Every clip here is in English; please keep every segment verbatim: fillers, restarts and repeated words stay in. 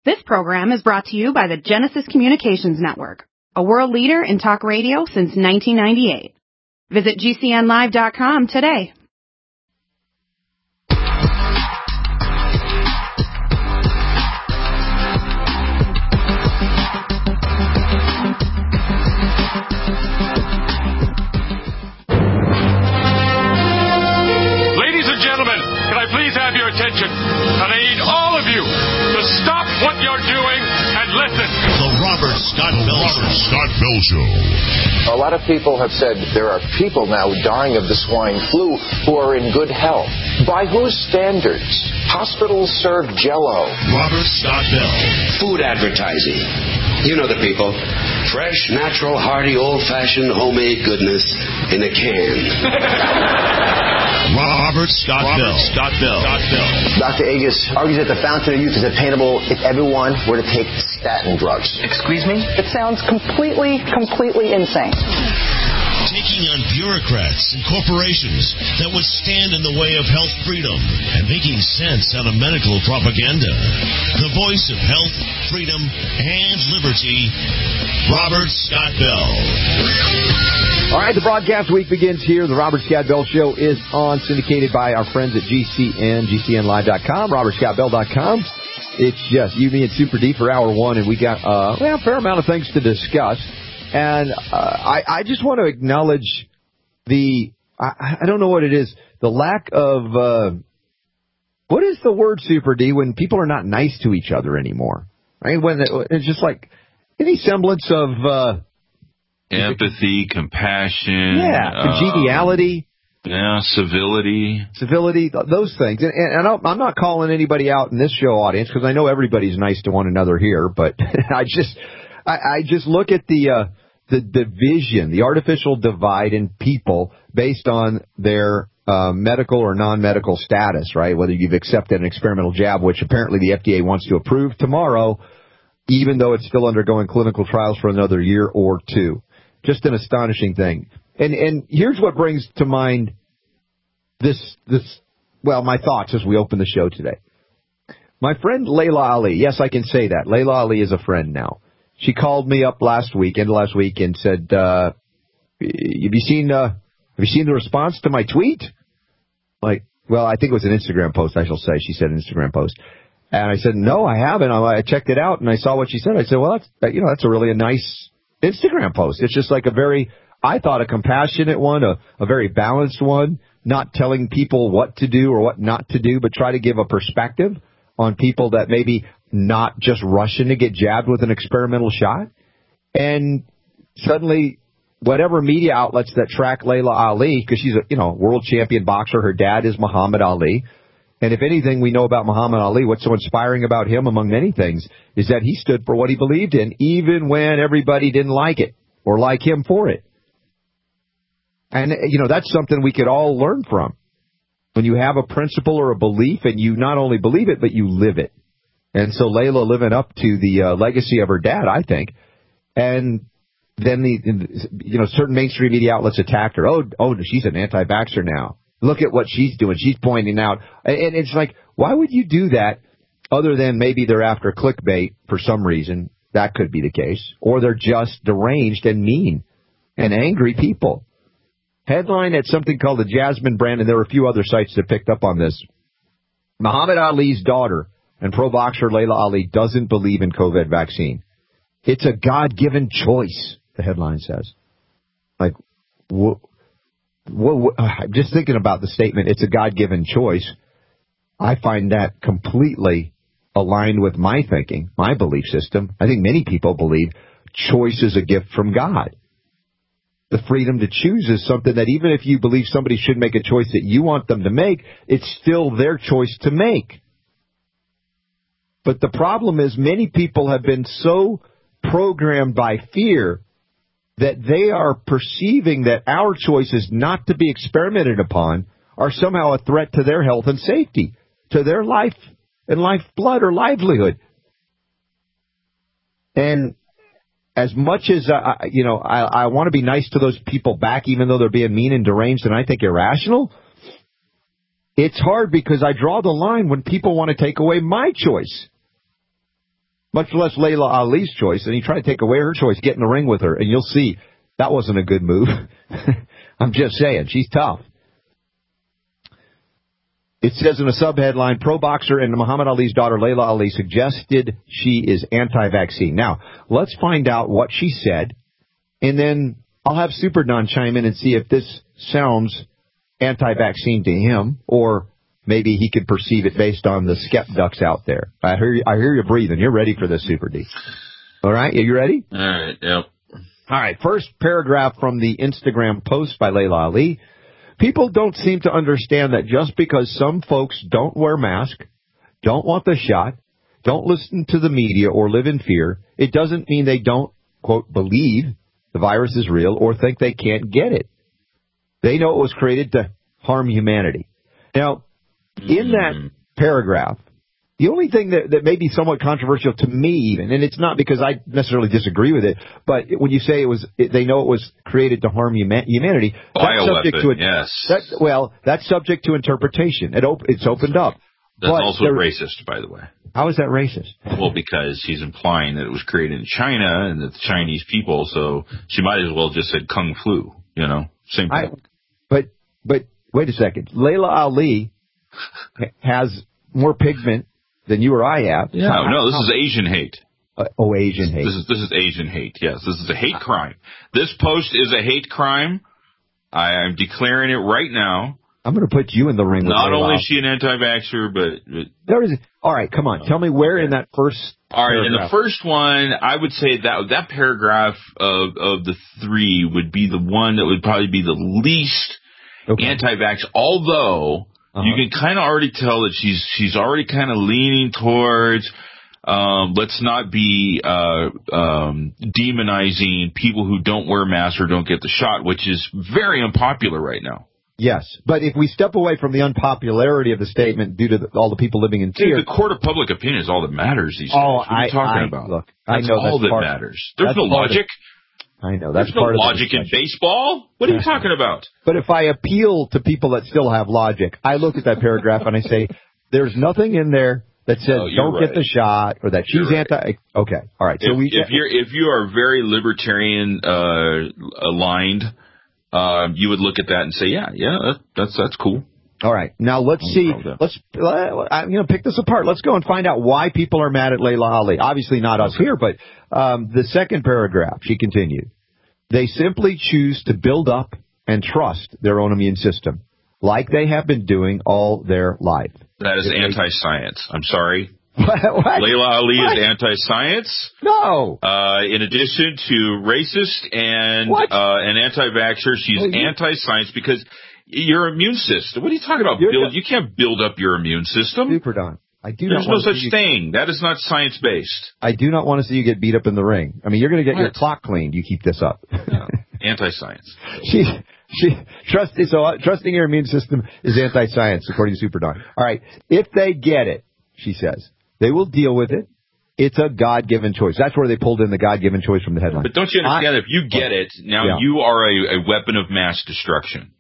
This program is brought to you by the Genesis Communications Network, a world leader in talk radio since nineteen ninety-eight. Visit G C N live dot com today. Ladies and gentlemen, can I please have your attention? And I need all of you to stop what you're doing and listen. The Robert Scott Bell Robert Scott Bell Show. A lot of people have said there are people now dying of the swine flu who are in good health. By whose standards? Hospitals serve Jell-O. Robert Scott Bell. Food advertising. You know the people. Fresh, natural, hearty, old-fashioned, homemade goodness in a can. Robert Scott Robert Bell. Scott Bell. Scott Bell. Doctor Agus argues that the fountain of youth is attainable if everyone were to take statin drugs. Excuse me? It sounds completely, completely insane. Taking on bureaucrats and corporations that would stand in the way of health freedom and making sense out of medical propaganda. The voice of health, freedom, and liberty, Robert Scott Bell. All right, the broadcast week begins here. The Robert Scott Bell Show is on, syndicated by our friends at G C N, G C N live dot com, Robert Scott Bell dot com. It's just you, me, and Super D for hour one, and we got uh, well, a fair amount of things to discuss. And uh, I, I just want to acknowledge the, I, I don't know what it is, the lack of, uh, what is the word, Super D, when people are not nice to each other anymore? Right? When it's just like any semblance of uh, empathy, compassion. Yeah, congeniality. Uh, yeah, civility. Civility, those things. And, and I I'm not calling anybody out in this show audience because I know everybody's nice to one another here, but I just... I, I just look at the uh, the division, the artificial divide in people based on their uh, medical or non-medical status, right? Whether you've accepted an experimental jab, which apparently the F D A wants to approve tomorrow, even though it's still undergoing clinical trials for another year or two. Just an astonishing thing. And and here's what brings to mind this this well, my thoughts as we open the show today. My friend Layla Ali, yes, I can say that. Layla Ali is a friend now. She called me up last week, end of last week, and said, uh, have you seen, uh, have you seen the response to my tweet? Like, well, I think it was an Instagram post, I shall say. She said an Instagram post. And I said, no, I haven't. I checked it out, and I saw what she said. I said, well, that's, you know, that's a really a nice Instagram post. It's just like a very, I thought, a compassionate one, a, a very balanced one, not telling people what to do or what not to do, but try to give a perspective on people that maybe not just rushing to get jabbed with an experimental shot. And suddenly, whatever media outlets that track Layla Ali, because she's a you know world champion boxer, her dad is Muhammad Ali. And if anything we know about Muhammad Ali, what's so inspiring about him, among many things, is that he stood for what he believed in, even when everybody didn't like it or like him for it. And, you know, that's something we could all learn from. When you have a principle or a belief and you not only believe it, but you live it. And so Layla living up to the uh, legacy of her dad, I think. And then the, you know, certain mainstream media outlets attacked her. Oh, oh, she's an anti-vaxxer now. Look at what she's doing. She's pointing out. And it's like, why would you do that other than maybe they're after clickbait for some reason? That could be the case. Or they're just deranged and mean and angry people. Headline at something called the Jasmine Brand, and there were a few other sites that picked up on this. Muhammad Ali's daughter and pro boxer Layla Ali doesn't believe in COVID vaccine. It's a God-given choice, the headline says. Like, wh- wh- I'm just thinking about the statement, it's a God-given choice. I find that completely aligned with my thinking, my belief system. I think many people believe choice is a gift from God. The freedom to choose is something that even if you believe somebody should make a choice that you want them to make, it's still their choice to make. But the problem is many people have been so programmed by fear that they are perceiving that our choices not to be experimented upon are somehow a threat to their health and safety, to their life and lifeblood or livelihood. And as much as, uh, you know, I, I want to be nice to those people back, even though they're being mean and deranged and I think irrational, it's hard because I draw the line when people want to take away my choice. much less Layla Ali's choice, and he tried to take away her choice, get in the ring with her, and you'll see that wasn't a good move. I'm just saying, she's tough. It says in a subheadline, pro boxer and Muhammad Ali's daughter, Layla Ali, suggested she is anti-vaccine. Now, let's find out what she said, and then I'll have Super Don chime in and see if this sounds anti-vaccine to him, or maybe he could perceive it based on the skeptics out there. I hear you, I hear you breathing. You're ready for this, Super D. All right, are you ready? All right, yep. All right, first paragraph from the Instagram post by Layla Ali. People don't seem to understand that just because some folks don't wear masks, don't want the shot, don't listen to the media or live in fear, it doesn't mean they don't, quote, believe the virus is real or think they can't get it. They know it was created to harm humanity. Now, in that paragraph, the only thing that, that may be somewhat controversial to me even, and it's not because I necessarily disagree with it, but when you say it was, it, they know it was created to harm huma- humanity, that's subject to it. Yes. That, well, that's subject to interpretation. It op- it's opened up. That's but also there, racist, by the way. How is that racist? Well, because he's implying that it was created in China and that the Chinese people, so she might as well just said kung flu, you know, same thing. I, but, but wait a second. Layla Ali has more pigment than you or I have. Yeah, no, no, this is Asian hate. Uh, oh, Asian hate. This is this is Asian hate. Yes, this is a hate crime. This post is a hate crime. I am declaring it right now. I'm going to put you in the ring. Not with only is she an anti-vaxxer, but, but there is. All right, come on, tell me where in that first. All right, paragraph. in the first one, I would say that that paragraph of of the three would be the one that would probably be the least okay. anti-vax. Although. Uh-huh. You can kind of already tell that she's she's already kind of leaning towards um, let's not be uh, um, demonizing people who don't wear masks or don't get the shot, which is very unpopular right now. Yes, but if we step away from the unpopularity of the statement due to the, all the people living in fear, the court of public opinion is all that matters these days. Oh, what are you I, talking I, about? Look, that's I know all that's that part, matters. There's no logic. I know that's There's no part logic of in baseball. What are you talking about? But if I appeal to people that still have logic, I look at that paragraph and I say, "There's nothing in there that says oh, don't right. get the shot or that she's right. anti." Okay, all right. So if, we if you're if you are very libertarian uh, aligned, uh, you would look at that and say, "Yeah, yeah, that, that's that's cool." All right. Now let's see. Let's I'm going to pick this apart. Let's go and find out why people are mad at Layla Ali. Obviously not us here, but um, the second paragraph. She continued. They simply choose to build up and trust their own immune system, like they have been doing all their life. That is if anti-science. I'm sorry. What? What? Layla Ali what? is anti-science. No. Uh, in addition to racist and uh, an anti-vaxxer, she's well, you... anti-science because your immune system. What are you talking about? You're build? not... You can't build up your immune system. Super Don. I do There's not no such you... thing. That is not science-based. I do not want to see you get beat up in the ring. I mean, you're going to get what? your clock cleaned. You keep this up. No. Anti-science. she, she, trust, so uh, trusting your immune system is anti-science, according to Super Don. All right. If they get it, she says, they will deal with it. It's a God-given choice. That's where they pulled in the God-given choice from the headline. But don't you understand? I, if you get it, now yeah. you are a, a weapon of mass destruction.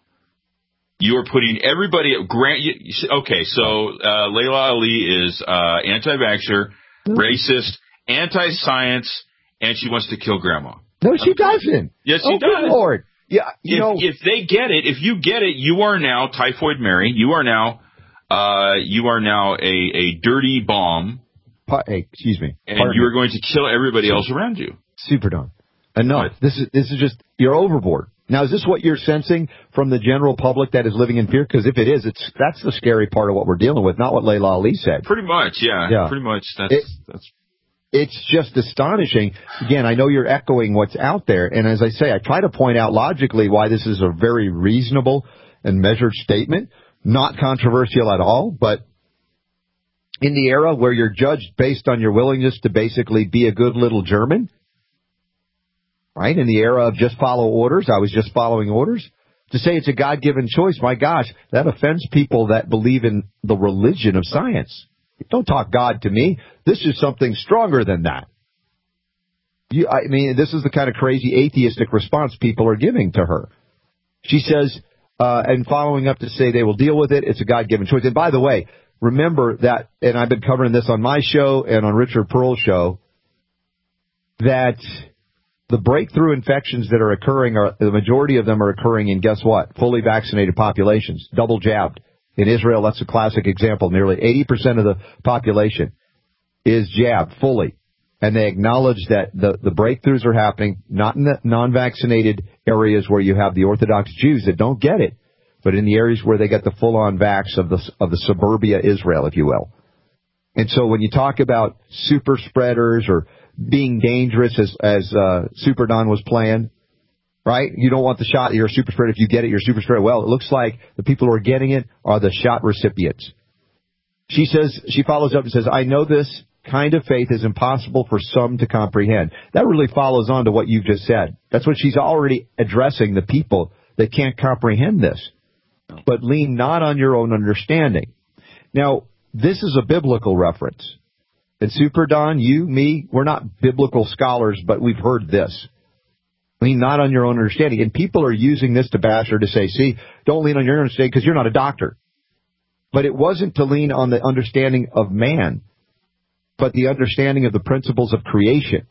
You are putting everybody – grant. Okay, so uh, Layla Ali is uh, anti-vaxxer, mm-hmm. racist, anti-science, and she wants to kill grandma. No, she doesn't. Yes, she oh, does. Good Lord. Yeah, you if, know, if they get it, if you get it, you are now Typhoid Mary. You are now, uh, you are now a, a dirty bomb. Hey, excuse me. And you are going to kill everybody else around you. Super Don. Enough. What? This is this is just you're overboard. Now, is this what you're sensing from the general public that is living in fear? Because if it is, it's that's the scary part of what we're dealing with, not what Layla Ali said. Pretty much, yeah. yeah. Pretty much. That's it, that's. It's just astonishing. Again, I know you're echoing what's out there, and as I say, I try to point out logically why this is a very reasonable and measured statement, not controversial at all, but in the era where you're judged based on your willingness to basically be a good little German, right? In the era of just follow orders, I was just following orders. To say it's a God-given choice, my gosh, that offends people that believe in the religion of science. Don't talk God to me. This is something stronger than that. You, I mean, this is the kind of crazy atheistic response people are giving to her. She says, uh, and following up to say they will deal with it, it's a God-given choice. And by the way, remember that, and I've been covering this on my show and on Richard Pearl's show, that the breakthrough infections that are occurring, are the majority of them are occurring in, guess what, fully vaccinated populations, double jabbed. In Israel, that's a classic example. Nearly eighty percent of the population is jabbed fully. And they acknowledge that the, the breakthroughs are happening not in the non-vaccinated areas where you have the Orthodox Jews that don't get it, but in the areas where they get the full-on vax of the of the suburbia Israel, if you will. And so when you talk about super spreaders or being dangerous, as as uh, Super Don was playing, right? You don't want the shot. You're a super spreader. If you get it, you're a super spreader. Well, it looks like the people who are getting it are the shot recipients. She says, she follows up and says, I know this kind of faith is impossible for some to comprehend. That really follows on to what you've just said. That's what she's already addressing, the people that can't comprehend this. But lean not on your own understanding. Now, this is a biblical reference. And Super Don, you, me, we're not biblical scholars, but we've heard this. Lean not on your own understanding. And people are using this to bash her to say, see, don't lean on your own understanding because you're not a doctor. But it wasn't to lean on the understanding of man, but the understanding of the principles of creation,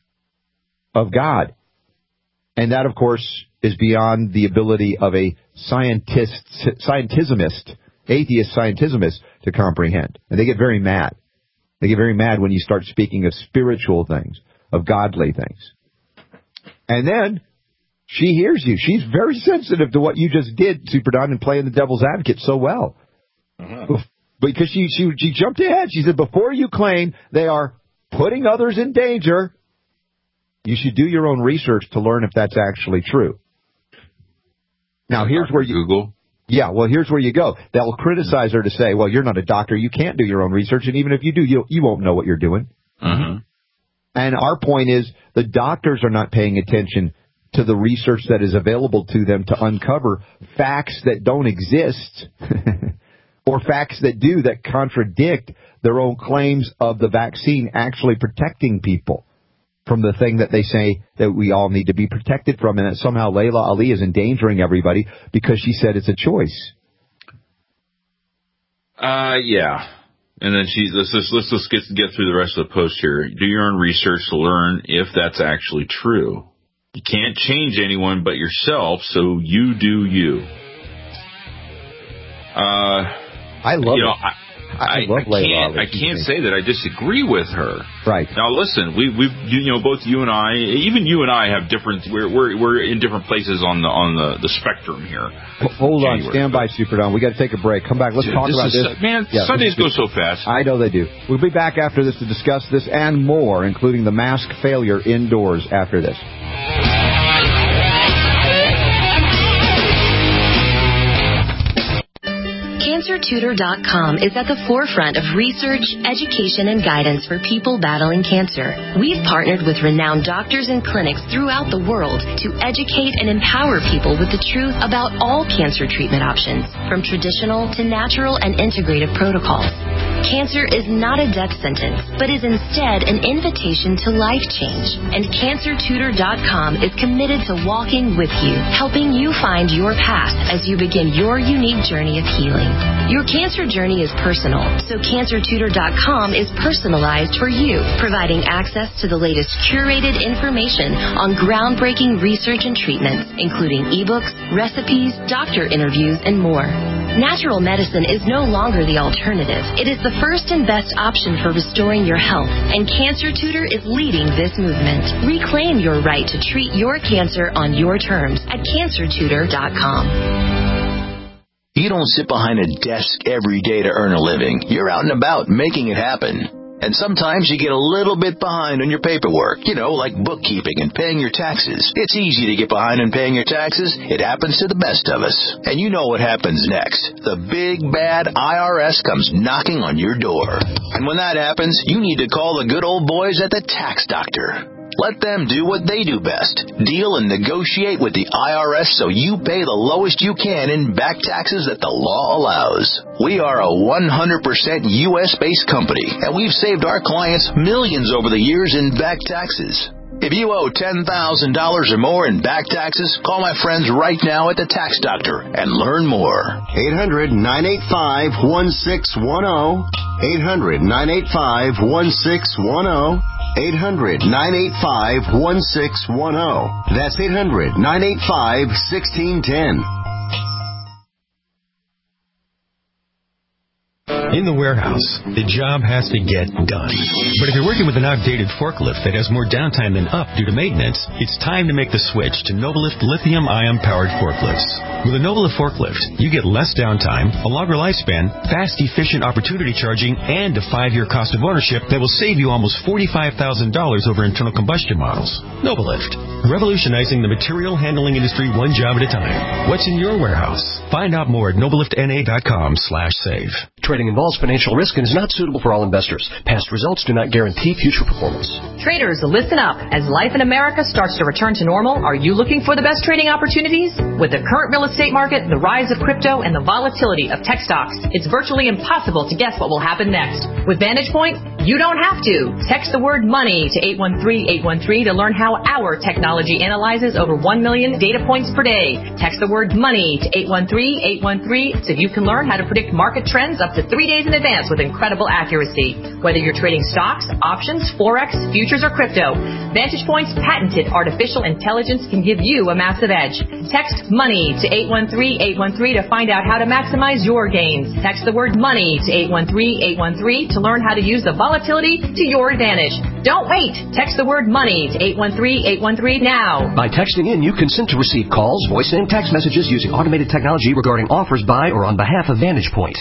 of God. And that, of course, is beyond the ability of a scientist, scientismist, atheist scientismist to comprehend. And they get very mad. They get very mad when you start speaking of spiritual things, of godly things. And then she hears you. She's very sensitive to what you just did, Super Don, and playing the devil's advocate so well. Uh-huh. Because she, she, she jumped ahead. She said, before you claim they are putting others in danger, you should do your own research to learn if that's actually true. Now, here's where you... Google. Yeah, well, here's where you go. They'll criticize her to say, well, you're not a doctor. You can't do your own research. And even if you do, you, you won't know what you're doing. Uh-huh. And our point is the doctors are not paying attention to the research that is available to them to uncover facts that don't exist or facts that do, that contradict their own claims of the vaccine actually protecting people from the thing that they say that we all need to be protected from, and that somehow Layla Ali is endangering everybody because she said it's a choice. Uh, yeah. And then she, let's just, let's just get, get through the rest of the post here. Do your own research to learn if that's actually true. You can't change anyone but yourself, so you do you. Uh, I love you know, it. I, I, I, love I can't, Layla. I can't say that I disagree with her. Right. Now, listen, we, we've, you know, both you and I, even you and I have different, we're, we're, we're in different places on the, on the, the spectrum here. Hold on, stand by, Super Don. We got to take a break. Come back. Let's Dude, talk this about is, this. Man, yeah, Sundays this go so fast. I know they do. We'll be back after this to discuss this and more, including the mask failure indoors after this. Cancer Tutor dot com is at the forefront of research, education, and guidance for people battling cancer. We've partnered with renowned doctors and clinics throughout the world to educate and empower people with the truth about all cancer treatment options, from traditional to natural and integrative protocols. Cancer is not a death sentence, but is instead an invitation to life change. And Cancer Tutor dot com is committed to walking with you, helping you find your path as you begin your unique journey of healing. Your cancer journey is personal, so Cancer Tutor dot com is personalized for you, providing access to the latest curated information on groundbreaking research and treatments, including ebooks, recipes, doctor interviews, and more. Natural medicine is no longer the alternative. It is the first and best option for restoring your health, and Cancer Tutor is leading this movement. Reclaim your right to treat your cancer on your terms at Cancer Tutor dot com. You don't sit behind a desk every day to earn a living. You're out and about making it happen. And sometimes you get a little bit behind on your paperwork, you know, like bookkeeping and paying your taxes. It's easy to get behind on paying your taxes. It happens to the best of us. And you know what happens next. The big, bad I R S comes knocking on your door. And when that happens, you need to call the good old boys at the Tax Doctor. Let them do what they do best. Deal and negotiate with the I R S so you pay the lowest you can in back taxes that the law allows. We are a one hundred percent U S-based company, and we've saved our clients millions over the years in back taxes. If you owe ten thousand dollars or more in back taxes, call my friends right now at the Tax Doctor and learn more. eight hundred, nine eight five, one six one zero. eight hundred, nine eight five, one six one zero. eight hundred, nine eight five, one six one zero. That's eight hundred, nine eight five, one six one zero. In the warehouse, the job has to get done. But if you're working with an outdated forklift that has more downtime than up due to maintenance, it's time to make the switch to Novalift lithium-ion powered forklifts. With a Novalift forklift, you get less downtime, a longer lifespan, fast, efficient opportunity charging, and a five-year cost of ownership that will save you almost forty-five thousand dollars over internal combustion models. Novalift, revolutionizing the material handling industry one job at a time. What's in your warehouse? Find out more at nobaliftna.com slash save. Trading involves financial risk and is not suitable for all investors. Past results do not guarantee future performance. Traders, listen up. As life in America starts to return to normal, are you looking for the best trading opportunities? With the current real estate market, the rise of crypto, and the volatility of tech stocks, it's virtually impossible to guess what will happen next. With Vantage Point, you don't have to. Text the word money to eight one three, eight one three to learn how our technology analyzes over one million data points per day. Text the word money to eight one three, eight one three so you can learn how to predict market trends up to three days in advance with incredible accuracy. Whether you're trading stocks, options, forex, futures, or crypto, Vantage Point's patented artificial intelligence can give you a massive edge. Text money to eight one three, eight one three to find out how to maximize your gains. Text the word money to eight one three, eight one three to learn how to use the volatility to your advantage. Don't wait. Text the word money to eight one three, eight one three now. By texting in, you consent to receive calls, voice, and text messages using automated technology regarding offers by or on behalf of Vantage Point.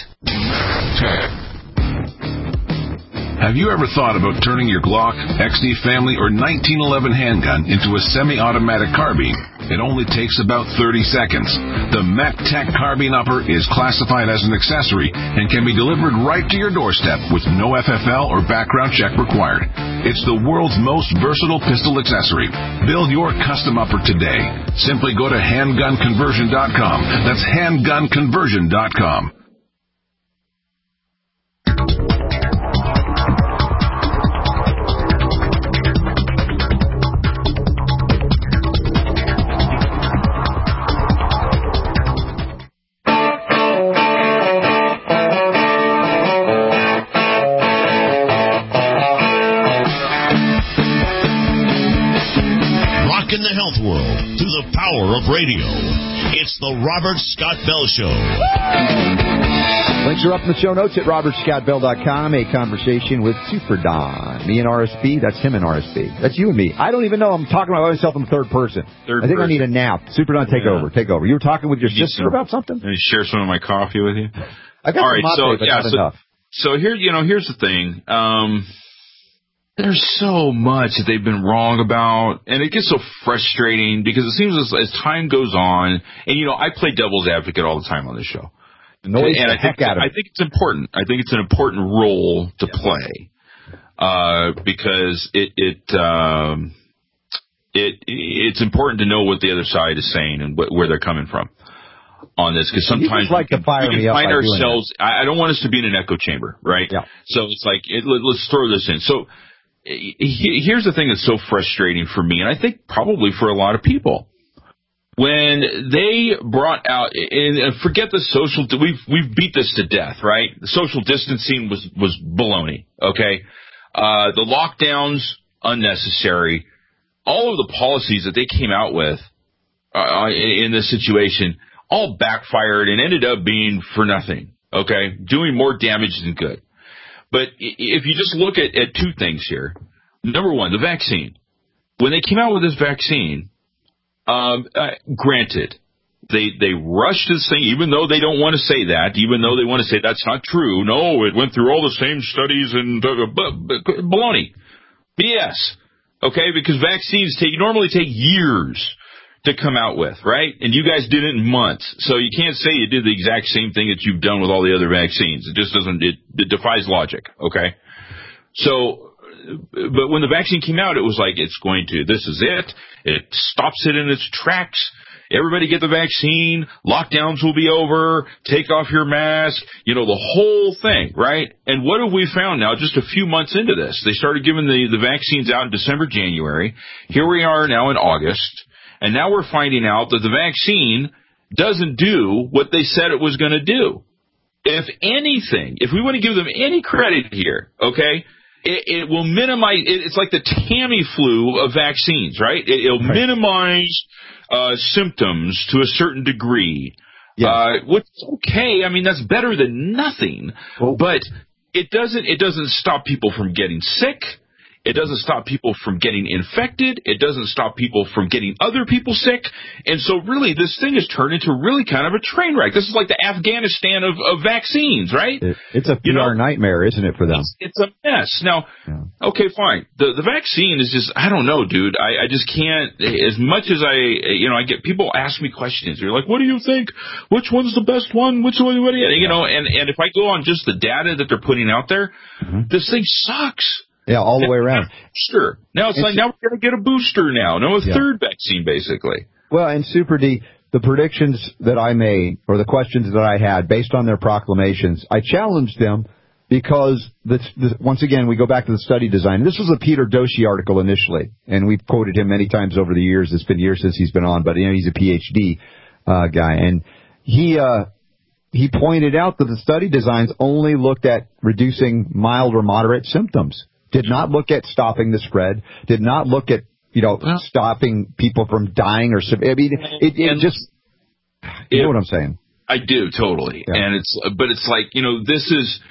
Have you ever thought about turning your Glock, X D Family, or nineteen eleven handgun into a semi-automatic carbine? It only takes about thirty seconds. The MacTac Carbine Upper is classified as an accessory and can be delivered right to your doorstep with no F F L or background check required. It's the world's most versatile pistol accessory. Build your custom upper today. Simply go to handgun conversion dot com. That's handgun conversion dot com. In the health world through the power of radio. It's the Robert Scott Bell Show. Links are up in the show notes at robert scott bell dot com. A conversation with Super Don. Me and R S B. That's him and R S B. That's you and me. I don't even know. I'm talking about myself in the third person. Third I think person. I need a nap. Super Don, take yeah. over. Take over. You were talking with your you sister some, about something? Let me share some of my coffee with you. I got All some right, so, latte, but yeah, not so, enough. So here, you know, here's the thing. Um... There's so much that they've been wrong about, and it gets so frustrating because it seems as, as time goes on, and, you know, I play devil's advocate all the time on this show. Noise and the I think, heck out of I think it's important. I think it's an important role to yeah. play uh, because it it, um, it it's important to know what the other side is saying and wh- where they're coming from on this, because sometimes like we can, to fire we can me find up ourselves. I, I don't want us to be in an echo chamber, right? Yeah. So it's like it, let, let's throw this in. So. Here's the thing that's so frustrating for me, and I think probably for a lot of people. When they brought out, and forget the social, we've we've beat this to death, right? The social distancing was was baloney, okay? Uh, the lockdowns, unnecessary. All of the policies that they came out with uh, in this situation all backfired and ended up being for nothing, okay? Doing more damage than good. But if you just look at, at two things here, number one, the vaccine. When they came out with this vaccine, um, uh, granted, they they rushed this thing, even though they don't want to say that, even though they want to say that's not true. No, it went through all the same studies and uh, b- b- baloney, B S. Okay, because vaccines take normally take years to come out with, right? And you guys did it in months. So you can't say you did the exact same thing that you've done with all the other vaccines. It just doesn't, it, it defies logic, okay? So, but when the vaccine came out, it was like, it's going to, this is it. It stops it in its tracks. Everybody get the vaccine. Lockdowns will be over. Take off your mask. You know, the whole thing, right? And what have we found now just a few months into this? They started giving the, the vaccines out in December, January. Here we are now in August. And now we're finding out that the vaccine doesn't do what they said it was going to do. If anything, if we want to give them any credit here, okay, it, it will minimize. It, it's like the Tamiflu of vaccines, right? It, it'll right. minimize uh, symptoms to a certain degree. Yeah. Uh, which is okay. I mean, that's better than nothing. Oh. But it doesn't. It doesn't stop people from getting sick. It doesn't stop people from getting infected. It doesn't stop people from getting other people sick. And so really this thing has turned into really kind of a train wreck. This is like the Afghanistan of, of vaccines, right? It, it's a P R you know, nightmare, isn't it, for them? It's, it's a mess. Now, yeah. okay, fine. The the vaccine is just, I don't know, dude. I, I just can't, as much as I, you know, I get people ask me questions. They're like, what do you think? Which one's the best one? Which one? What do you, you know, and, and if I go on just the data that they're putting out there, mm-hmm. this thing sucks. Yeah, all the way around. Sure. Now it's, it's like, now we're going to get a booster now. No, a yeah. third vaccine, basically. Well, and Super D, the predictions that I made, or the questions that I had, based on their proclamations, I challenged them because, this, this, once again, we go back to the study design. This was a Peter Doshi article initially, and we've quoted him many times over the years. It's been years since he's been on, but you know, he's a P H D uh, guy. And he... Uh, he pointed out that the study designs only looked at reducing mild or moderate symptoms. Did not look at stopping the spread. Did not look at, you know, well, stopping people from dying or. I mean, it, it just. You it, know what I'm saying? I do totally, yeah. and it's but it's like you know this is.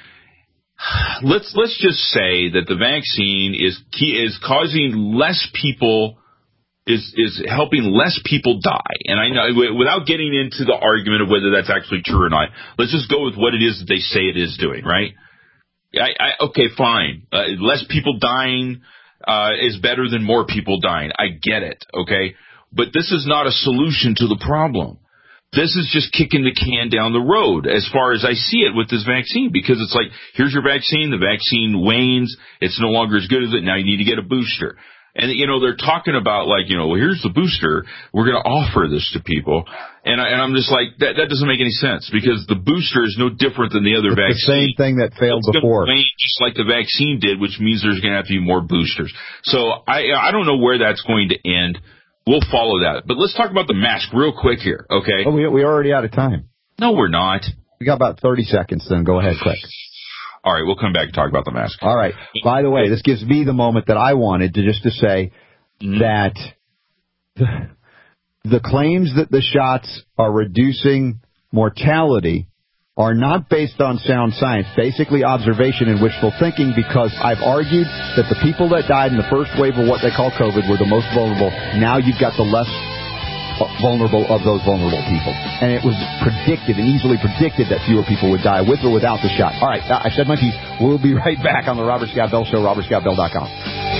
Let's let's just say that the vaccine is key, is causing less people. Is is helping less people die, and I know without getting into the argument of whether that's actually true or not. Let's just go with what it is that they say it is doing, right? I, I, okay, fine. Uh, less people dying uh, is better than more people dying. I get it, okay? But this is not a solution to the problem. This is just kicking the can down the road as far as I see it with this vaccine, because it's like, here's your vaccine. The vaccine wanes. It's no longer as good as it. Now you need to get a booster. And, you know, they're talking about, like, you know, well, here's the booster. We're going to offer this to people. And, I, and I'm just like, that, that doesn't make any sense, because the booster is no different than the other it's vaccine. The same thing that failed it's before. Wane just like the vaccine did, which means there's going to have to be more boosters. So I, I don't know where that's going to end. We'll follow that. But let's talk about the mask real quick here, okay? Oh, we, we're already out of time. No, we're not. We got about thirty seconds, then go ahead quick. All right, we'll come back and talk about the mask. All right. By the way, this gives me the moment that I wanted to just to say mm-hmm. that the, the claims that the shots are reducing mortality are not based on sound science, basically observation and wishful thinking, because I've argued that the people that died in the first wave of what they call COVID were the most vulnerable. Now you've got the less vulnerable of those vulnerable people. And it was predicted and easily predicted that fewer people would die with or without the shot. All right, I said my piece. We'll be right back on the Robert Scott Bell Show, robert scott bell dot com.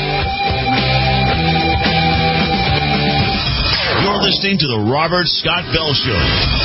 You're listening to the Robert Scott Bell Show.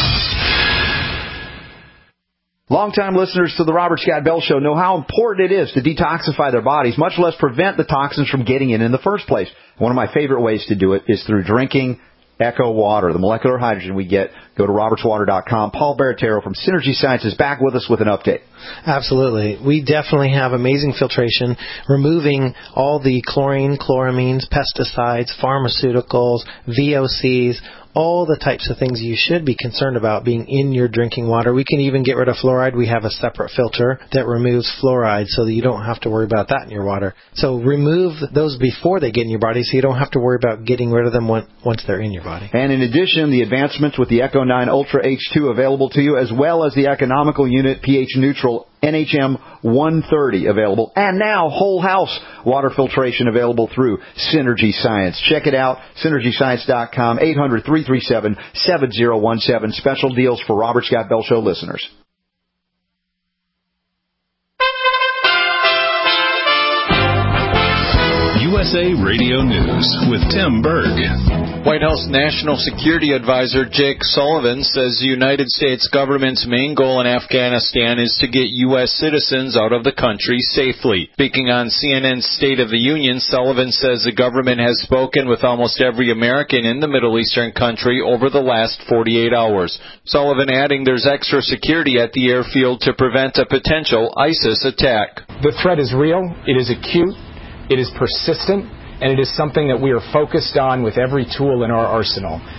Longtime listeners to the Robert Scott Bell Show know how important it is to detoxify their bodies, much less prevent the toxins from getting in in the first place. One of my favorite ways to do it is through drinking Echo Water, the molecular hydrogen we get. Go to roberts water dot com. Paul Baratero from Synergy Science is back with us with an update. Absolutely. We definitely have amazing filtration, removing all the chlorine, chloramines, pesticides, pharmaceuticals, V O Cs, all the types of things you should be concerned about being in your drinking water. We can even get rid of fluoride. We have a separate filter that removes fluoride so that you don't have to worry about that in your water. So remove those before they get in your body so you don't have to worry about getting rid of them once they're in your body. And in addition, the advancements with the Echo nine Ultra H two available to you, as well as the economical unit pH neutral N H M one thirty available, and now whole house water filtration available through Synergy Science. Check it out, synergy science dot com, eight hundred, three three seven, seven zero one seven. Special deals for Robert Scott Bell Show listeners. U S A Radio News with Tim Berg. White House National Security Advisor Jake Sullivan says the United States government's main goal in Afghanistan is to get U S citizens out of the country safely. Speaking on C N N's State of the Union, Sullivan says the government has spoken with almost every American in the Middle Eastern country over the last forty-eight hours. Sullivan adding there's extra security at the airfield to prevent a potential ISIS attack. The threat is real. It is acute. It is persistent, and it is something that we are focused on with every tool in our arsenal.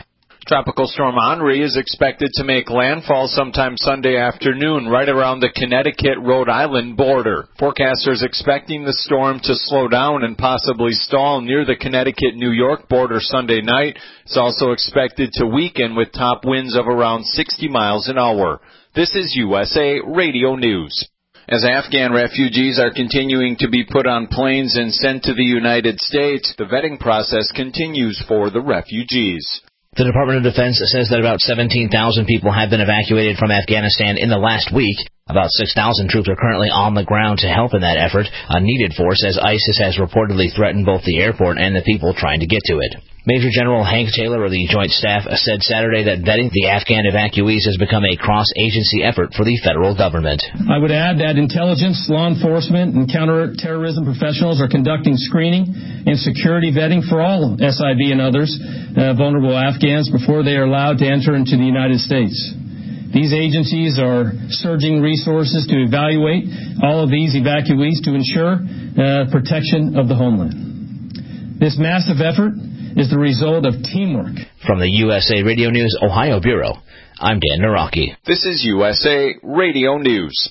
Tropical storm Henri is expected to make landfall sometime Sunday afternoon right around the Connecticut-Rhode Island border. Forecasters expecting the storm to slow down and possibly stall near the Connecticut-New York border Sunday night. It's also expected to weaken with top winds of around sixty miles an hour. This is U S A Radio News. As Afghan refugees are continuing to be put on planes and sent to the United States, the vetting process continues for the refugees. The Department of Defense says that about seventeen thousand people have been evacuated from Afghanistan in the last week. About six thousand troops are currently on the ground to help in that effort, a needed force as ISIS has reportedly threatened both the airport and the people trying to get to it. Major General Hank Taylor of the Joint Staff said Saturday that vetting the Afghan evacuees has become a cross-agency effort for the federal government. I would add that intelligence, law enforcement, and counterterrorism professionals are conducting screening and security vetting for all S I V and others uh, vulnerable Afghans before they are allowed to enter into the United States. These agencies are surging resources to evaluate all of these evacuees to ensure uh, protection of the homeland. This massive effort is the result of teamwork. From the U S A Radio News Ohio Bureau, I'm Dan Naraki. This is U S A Radio News.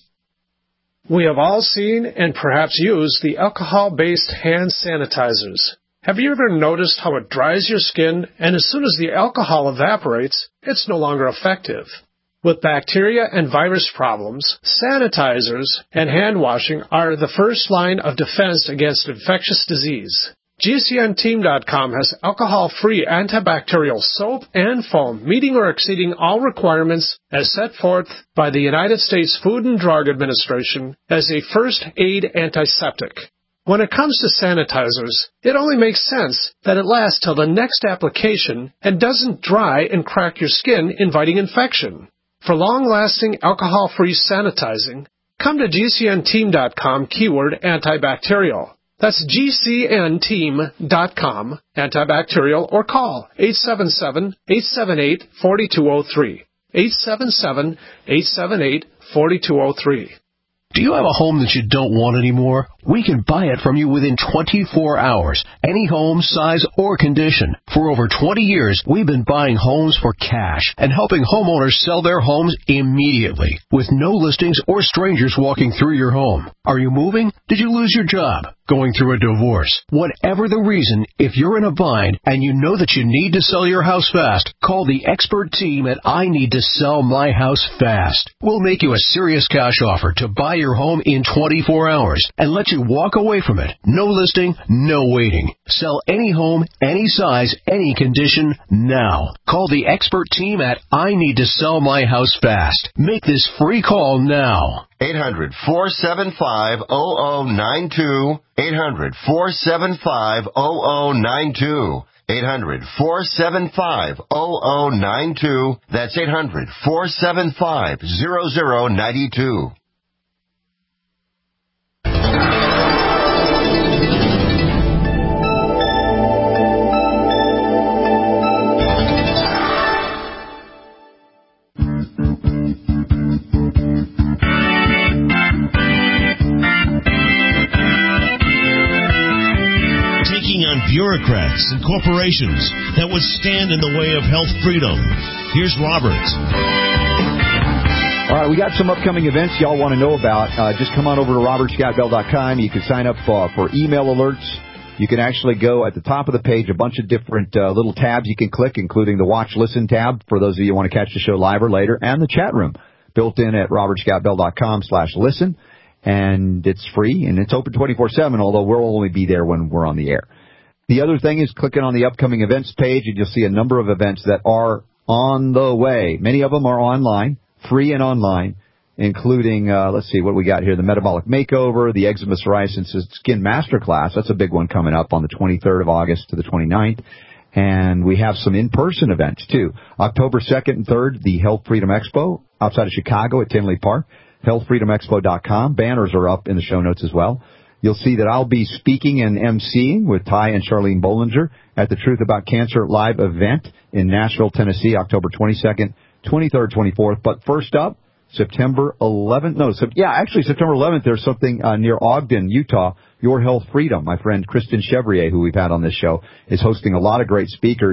We have all seen and perhaps used the alcohol-based hand sanitizers. Have you ever noticed how it dries your skin, and as soon as the alcohol evaporates, it's no longer effective? With bacteria and virus problems, sanitizers and hand washing are the first line of defense against infectious disease. G C N team dot com has alcohol-free antibacterial soap and foam meeting or exceeding all requirements as set forth by the United States Food and Drug Administration as a first aid antiseptic. When it comes to sanitizers, it only makes sense that it lasts till the next application and doesn't dry and crack your skin, inviting infection. For long-lasting alcohol-free sanitizing, come to G C N team dot com keyword antibacterial. That's G C N team dot com, antibacterial, or call eight seven seven, eight seven eight, four two zero three. eight seven seven, eight seven eight, four two zero three. Do you have a home that you don't want anymore? We can buy it from you within twenty-four hours. Any home, size, or condition. For over twenty years, we've been buying homes for cash and helping homeowners sell their homes immediately with no listings or strangers walking through your home. Are you moving? Did you lose your job? Going through a divorce? Whatever the reason, if you're in a bind and you know that you need to sell your house fast, call the expert team at I Need to Sell My House Fast. We'll make you a serious cash offer to buy your home in twenty-four hours and let you walk away from it. No listing, no waiting. Sell any home, any size, any condition, now. Call the expert team at I Need to Sell My House Fast. Make this free call now. eight hundred, four seven five, zero zero nine two. eight hundred, four seven five, zero zero nine two. eight hundred, four seven five, zero zero nine two. That's eight hundred, four seven five, zero zero nine two. Bureaucrats and corporations that would stand in the way of health freedom. Here's Robert. All right, we got some upcoming events y'all want to know about. Uh, just come on over to robert scott bell dot com. You can sign up uh, for email alerts. You can actually go at the top of the page, a bunch of different uh, little tabs you can click, including the Watch Listen tab for those of you who want to catch the show live or later, and the chat room built in at robert scott bell dot com slash listen. And it's free, and it's open twenty-four seven, although we'll only be there when we're on the air. The other thing is clicking on the upcoming events page, and you'll see a number of events that are on the way. Many of them are online, free and online, including, uh, let's see, what we got here, the Metabolic Makeover, the Eczema, Psoriasis, and Skin Masterclass. That's a big one coming up on the twenty-third of August to the twenty-ninth. And we have some in-person events, too. October second and third, the Health Freedom Expo outside of Chicago at Tinley Park, health freedom expo dot com. Banners are up in the show notes as well. You'll see that I'll be speaking and emceeing with Ty and Charlene Bollinger at the Truth About Cancer live event in Nashville, Tennessee, October twenty-second, twenty-third, twenty-fourth. But first up, September eleventh. No, yeah, actually September eleventh, there's something uh, near Ogden, Utah. Your Health Freedom. My friend Kristen Chevrier, who we've had on this show, is hosting a lot of great speakers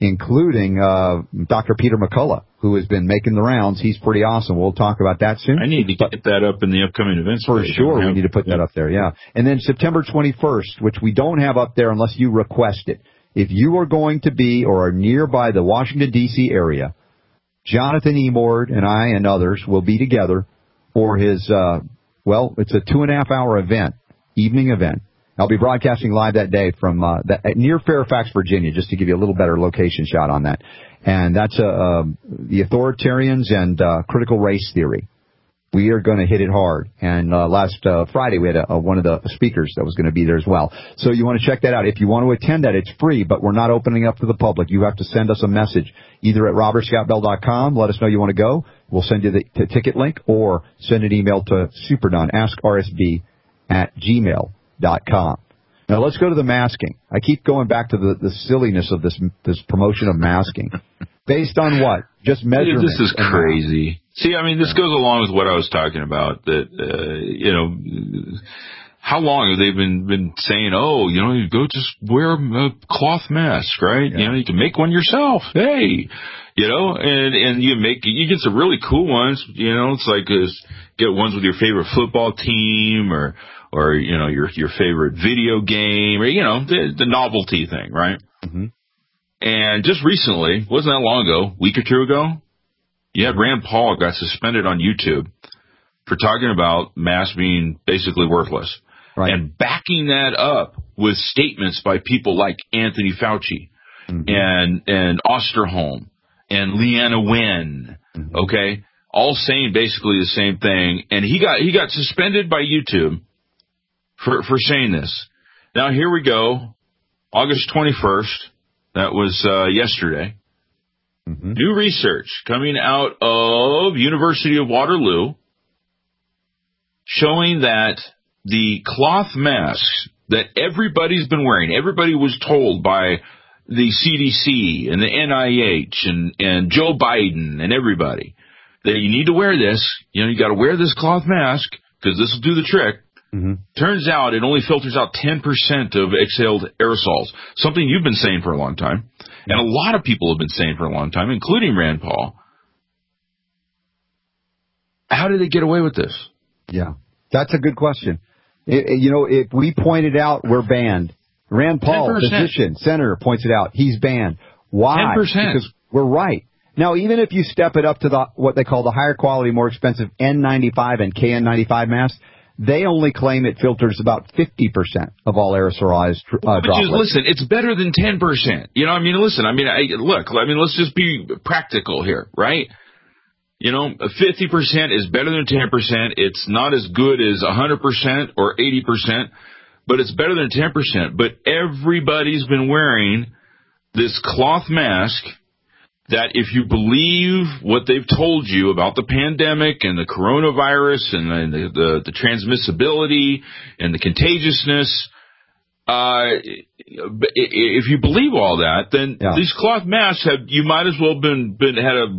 including uh, Doctor Peter McCullough, who has been making the rounds. He's pretty awesome. We'll talk about that soon. I need to get but, that up in the upcoming events. For sure, we need to put that up there, yeah. And then September twenty-first, which we don't have up there unless you request it. If you are going to be or are nearby the Washington, D C area, Jonathan Emord and I and others will be together for his, uh, well, it's a two-and-a-half-hour event, evening event. I'll be broadcasting live that day from uh, the, near Fairfax, Virginia, just to give you a little better location shot on that. And that's uh, uh, the authoritarians and uh, critical race theory. We are going to hit it hard. And uh, last uh, Friday, we had a, a, one of the speakers that was going to be there as well. So you want to check that out. If you want to attend that, it's free, but we're not opening up to the public. You have to send us a message, either at robert scott bell dot com. Let us know you want to go. We'll send you the, the ticket link, or send an email to superdon, ask R S B at gmail dot com. Now let's go to the masking. I keep going back to the, the silliness of this this promotion of masking. Based on what? Just measurements. This is crazy. See, I mean, this goes along with what I was talking about. That uh, you know, how long have they been been saying? Oh, you know, you go just wear a cloth mask, right? Yeah. You know, you can make one yourself. Hey, you know, and and you make you get some really cool ones. You know, it's like uh, get ones with your favorite football team, or or you know your your favorite video game, or you know the, the novelty thing, right? Mm-hmm. And just recently, wasn't that long ago, a week or two ago, you had Rand Paul got suspended on YouTube for talking about masks being basically worthless. Right. And backing that up with statements by people like Anthony Fauci, mm-hmm. and and Osterholm and Leanna Wen, mm-hmm. okay, all saying basically the same thing. And he got he got suspended by YouTube for for saying this. Now here we go, August twenty-first. That was uh, yesterday. Mm-hmm. New research coming out of University of Waterloo showing that the cloth masks that everybody's been wearing, everybody was told by the C D C and the N I H and, and Joe Biden and everybody that you need to wear this. You know, you got to wear this cloth mask because this will do the trick. Mm-hmm. Turns out it only filters out ten percent of exhaled aerosols, something you've been saying for a long time, and a lot of people have been saying for a long time, including Rand Paul. How did they get away with this? Yeah, that's a good question. It, you know, if we pointed out we're banned, Rand Paul, ten percent. physician, senator, points it out, he's banned. Why? ten percent. Because we're right. Now, even if you step it up to the what they call the higher quality, more expensive N ninety-five and K N ninety-five masks, they only claim it filters about fifty percent of all aerosolized uh, Which droplets. is, listen, it's better than ten percent. You know, I mean, listen, I mean, I, look, I mean, let's just be practical here, right? You know, fifty percent is better than ten percent. It's not as good as one hundred percent or eighty percent, but it's better than ten percent. But everybody's been wearing this cloth mask that, if you believe what they've told you about the pandemic and the coronavirus and the the, the transmissibility and the contagiousness, uh, if you believe all that, then yeah. these cloth masks have, you might as well been been had a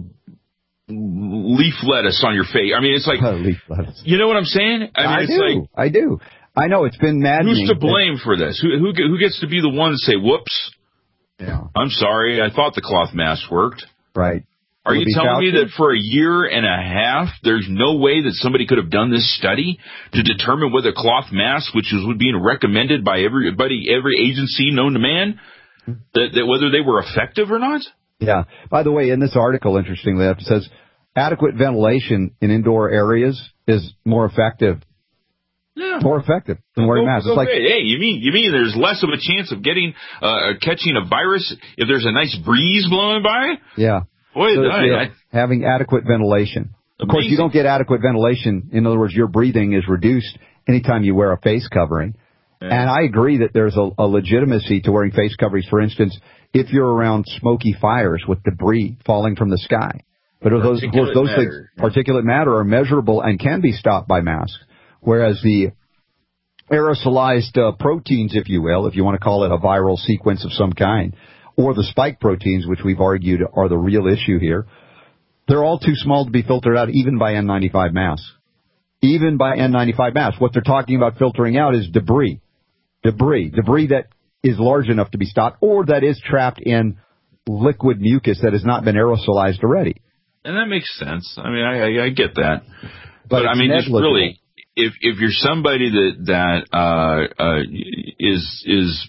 leaf lettuce on your face. I mean, it's like, leaf lettuce. You know what I'm saying? I, mean, I it's do. like, I do. I know it's been maddening. Who's to blame for this? Who, who who gets to be the one to say, "Whoops"? Yeah. I'm sorry. I thought the cloth mask worked. Right. Are Will you be telling vouched? me that for a year and a half, there's no way that somebody could have done this study to determine whether cloth masks, which was being recommended by everybody, every agency known to man, that, that whether they were effective or not? Yeah. By the way, in this article, interestingly, it says adequate ventilation in indoor areas is more effective. Yeah. More effective than wearing masks. It's like, hey, you mean you mean there's less of a chance of getting uh, catching a virus if there's a nice breeze blowing by? Yeah. Boy, so, I, you know, I, having adequate ventilation. Of amazing. course, you don't get adequate ventilation. In other words, your breathing is reduced anytime you wear a face covering. Yeah. And I agree that there's a, a legitimacy to wearing face coverings. For instance, if you're around smoky fires with debris falling from the sky. But those, of course, those matter. things, particulate matter, are measurable and can be stopped by masks. Whereas the aerosolized uh, proteins, if you will, if you want to call it a viral sequence of some kind, or the spike proteins, which we've argued are the real issue here, they're all too small to be filtered out even by N ninety-five masks. Even by N ninety-five masks. What they're talking about filtering out is debris. Debris. Debris that is large enough to be stopped, or that is trapped in liquid mucus that has not been aerosolized already. And that makes sense. I mean, I, I, I get that. But, But I mean, just negligible. really, if if you're somebody that that uh, uh, is is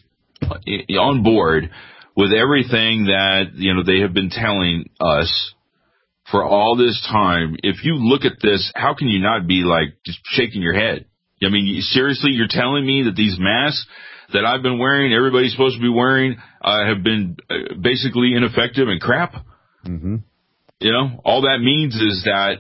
on board with everything that you know they have been telling us for all this time, if you look at this, how can you not be like just shaking your head? I mean, you, seriously, you're telling me that these masks that I've been wearing, everybody's supposed to be wearing, uh, have been uh, basically ineffective and crap? Mm-hmm. You know, all that means is that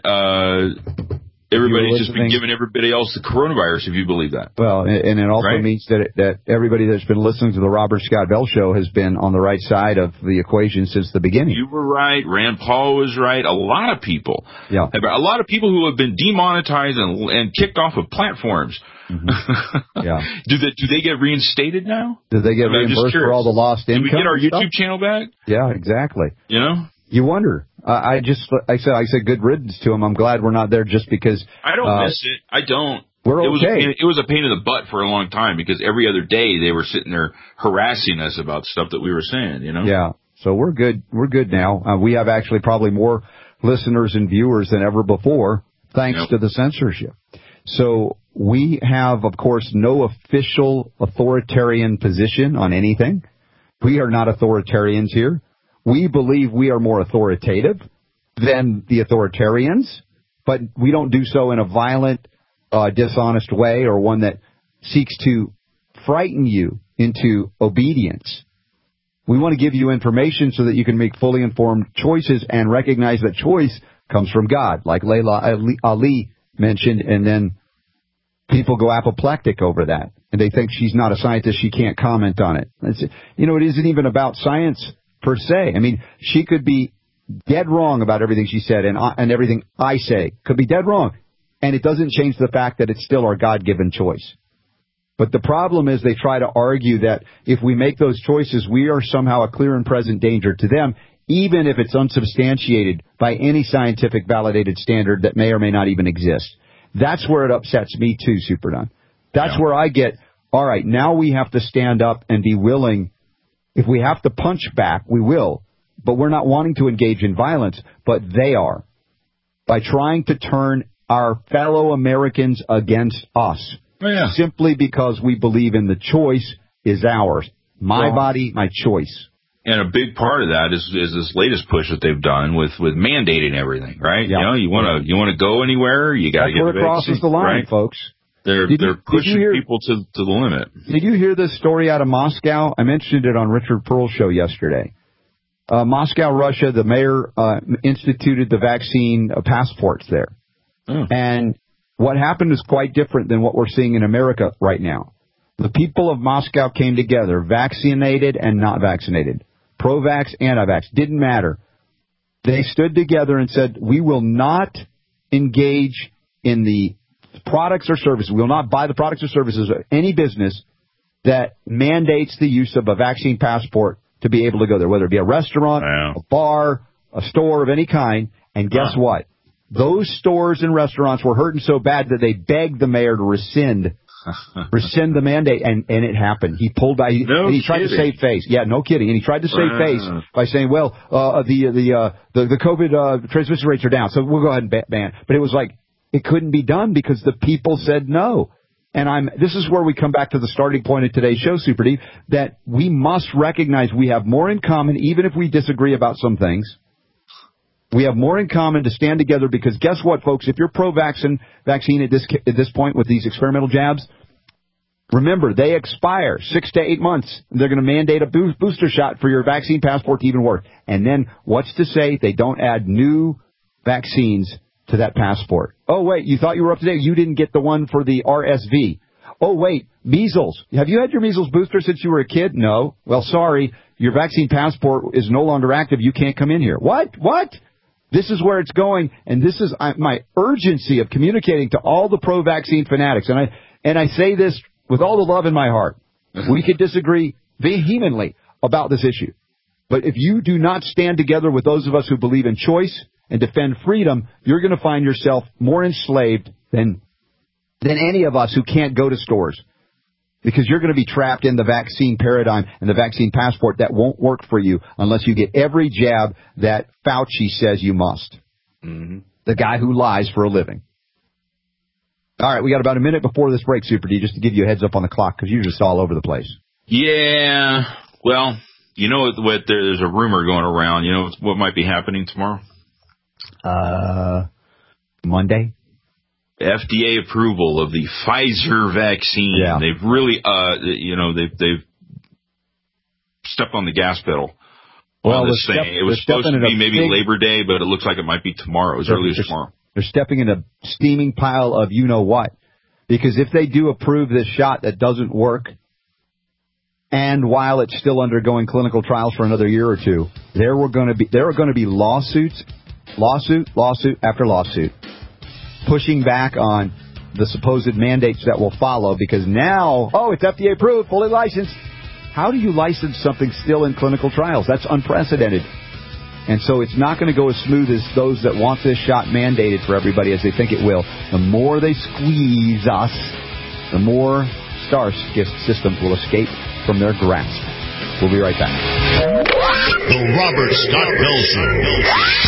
uh, everybody's just been giving everybody else the coronavirus, if you believe that. Well, and it also Right? means that it, that everybody that's been listening to the Robert Scott Bell Show has been on the right side of the equation since the beginning. You were right. Rand Paul was right. A lot of people. Yeah. A lot of people who have been demonetized and, and kicked off of platforms. Mm-hmm. Yeah. do they do they get reinstated now? Did they get I mean, I'm just reimbursed for curious. all the lost Did income? we get our and YouTube stuff? channel back? Yeah, exactly. You know? You wonder. Uh, I just, I said, I said good riddance to him. I'm glad we're not there just because. I don't uh, miss it. I don't. We're it was a okay. pain, it was a pain in the butt for a long time because every other day they were sitting there harassing us about stuff that we were saying, you know? Yeah. So we're good. We're good now. Uh, we have actually probably more listeners and viewers than ever before, thanks Yep. to the censorship. So we have, of course, no official authoritarian position on anything. We are not authoritarians here. We believe we are more authoritative than the authoritarians, but we don't do so in a violent, uh, dishonest way or one that seeks to frighten you into obedience. We want to give you information so that you can make fully informed choices and recognize that choice comes from God, like Layla Ali, Ali mentioned, and then people go apoplectic over that, and they think she's not a scientist, she can't comment on it. It's, you know, it isn't even about science per se. I mean, she could be dead wrong about everything she said, and and everything I say could be dead wrong, and it doesn't change the fact that it's still our God-given choice. But the problem is they try to argue that if we make those choices, we are somehow a clear and present danger to them, even if it's unsubstantiated by any scientific validated standard that may or may not even exist. That's where it upsets me too, Superdon. That's Yeah. where I get, all right, now we have to stand up and be willing. If we have to punch back, we will. But we're not wanting to engage in violence, but they are. By trying to turn our fellow Americans against us. Oh, yeah. Simply because we believe in the choice is ours. My Well, body, my choice. And a big part of that is, is this latest push that they've done with, with mandating everything, right? Yeah. You know, you want to you want to go anywhere, you got to That's get where the it crosses vaccine, the line, right? folks. They're Did you- they're did you pushing hear- people to to the limit. Did you hear this story out of Moscow? I mentioned it on Richard Pearl's show yesterday. Uh, Moscow, Russia, the mayor uh, instituted the vaccine uh, passports there. Oh. And what happened is quite different than what we're seeing in America right now. The people of Moscow came together, vaccinated and not vaccinated, pro-vax, anti-vax, didn't matter. They stood together and said, we will not engage in the products or services. We will not buy the products or services of any business that mandates the use of a vaccine passport to be able to go there, whether it be a restaurant, Wow. a bar, a store of any kind. And guess Huh. what? Those stores and restaurants were hurting so bad that they begged the mayor to rescind rescind the mandate, and, and it happened. He pulled back. He, No and he tried to kidding. save face. Yeah, no kidding. And he tried to save Wow. face by saying, well, uh, the the uh, the, the COVID uh, transmission rates are down, so we'll go ahead and ba- ban. But it was like it couldn't be done because the people said no. And I'm. This is where we come back to the starting point of today's show, Super D, that we must recognize we have more in common, even if we disagree about some things. We have more in common to stand together because guess what, folks? If you're pro-vaccine vaccine at this at this point with these experimental jabs, remember, they expire six to eight months. They're going to mandate a boost, booster shot for your vaccine passport to even work. And then what's to say they don't add new vaccines to that passport? Oh, wait, you thought you were up to date. You didn't get the one for the R S V. Oh, wait, measles. Have you had your measles booster since you were a kid? No. Well, sorry, your vaccine passport is no longer active. You can't come in here. What? What? This is where it's going, and this is my urgency of communicating to all the pro-vaccine fanatics. And I and I say this with all the love in my heart. We could disagree vehemently about this issue. But if you do not stand together with those of us who believe in choice and defend freedom, you're going to find yourself more enslaved than than any of us who can't go to stores. Because you're going to be trapped in the vaccine paradigm and the vaccine passport that won't work for you unless you get every jab that Fauci says you must. Mm-hmm. The guy who lies for a living. All right, we got about a minute before this break, Super D, just to give you a heads up on the clock, because you're just all over the place. Yeah, well, you know what? There's a rumor going around. You know what might be happening tomorrow? Uh, Monday? F D A approval of the Pfizer vaccine. Yeah. They've really, uh, you know, they've they've stepped on the gas pedal well, on this thing. Step, it was supposed to be maybe big, Labor Day, but it looks like it might be tomorrow, as early as tomorrow. They're stepping in a steaming pile of you-know-what. Because if they do approve this shot that doesn't work, and while it's still undergoing clinical trials for another year or two, there were going to be there are going to be lawsuits, lawsuit, lawsuit after lawsuit, pushing back on the supposed mandates that will follow, because now, oh, it's F D A approved, fully licensed. How do you license something still in clinical trials? That's unprecedented. And so it's not going to go as smooth as those that want this shot mandated for everybody as they think it will. The more they squeeze us, the more star systems will escape from their grasp. We'll be right back. The Robert Scott Bell Show.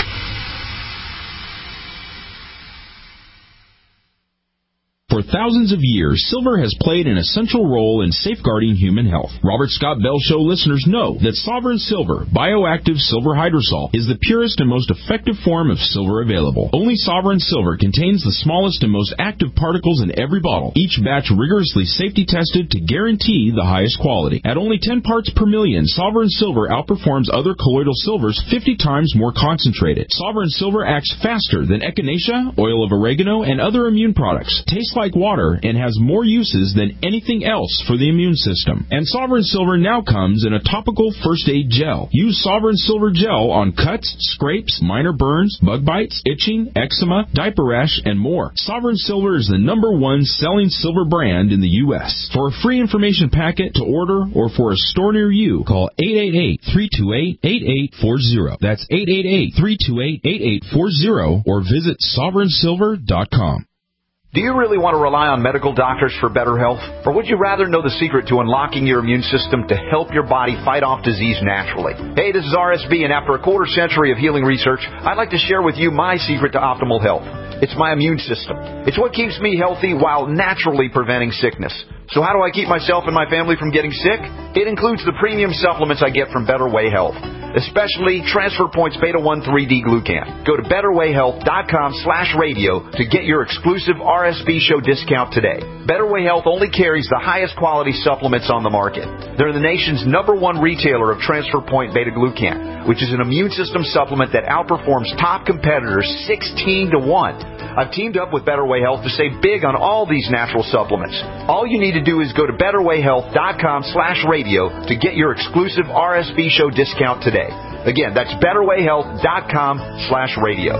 For thousands of years, silver has played an essential role in safeguarding human health. Robert Scott Bell Show listeners know that Sovereign Silver, bioactive silver hydrosol, is the purest and most effective form of silver available. Only Sovereign Silver contains the smallest and most active particles in every bottle, each batch rigorously safety tested to guarantee the highest quality. At only ten parts per million, Sovereign Silver outperforms other colloidal silvers fifty times more concentrated. Sovereign Silver acts faster than echinacea, oil of oregano, and other immune products. Tastes like water and has more uses than anything else for the immune system. And Sovereign Silver now comes in a topical first aid gel. Use Sovereign Silver gel on cuts, scrapes, minor burns, bug bites, itching, eczema, diaper rash, and more. Sovereign Silver is the number one selling silver brand in the U S For a free information packet to order or for a store near you, call eight eight eight, three two eight, eight eight four zero. That's eight eight eight, three two eight, eight eight four zero or visit sovereign silver dot com. Do you really want to rely on medical doctors for better health? Or would you rather know the secret to unlocking your immune system to help your body fight off disease naturally? Hey, this is R S B, and after a quarter century of healing research, I'd like to share with you my secret to optimal health. It's my immune system. It's what keeps me healthy while naturally preventing sickness. So how do I keep myself and my family from getting sick? It includes the premium supplements I get from Better Way Health, especially Transfer Points Beta one three D Glucan. Go to betterwayhealth.com slash radio to get your exclusive R S B show discount today. Better Way Health only carries the highest quality supplements on the market. They're the nation's number one retailer of Transfer Point Beta Glucan, which is an immune system supplement that outperforms top competitors sixteen to one. I've teamed up with Better Way Health to save big on all these natural supplements. All you need to do is go to betterwayhealth.com slash radio to get your exclusive R S B show discount today. Again, that's betterwayhealth.com slash radio.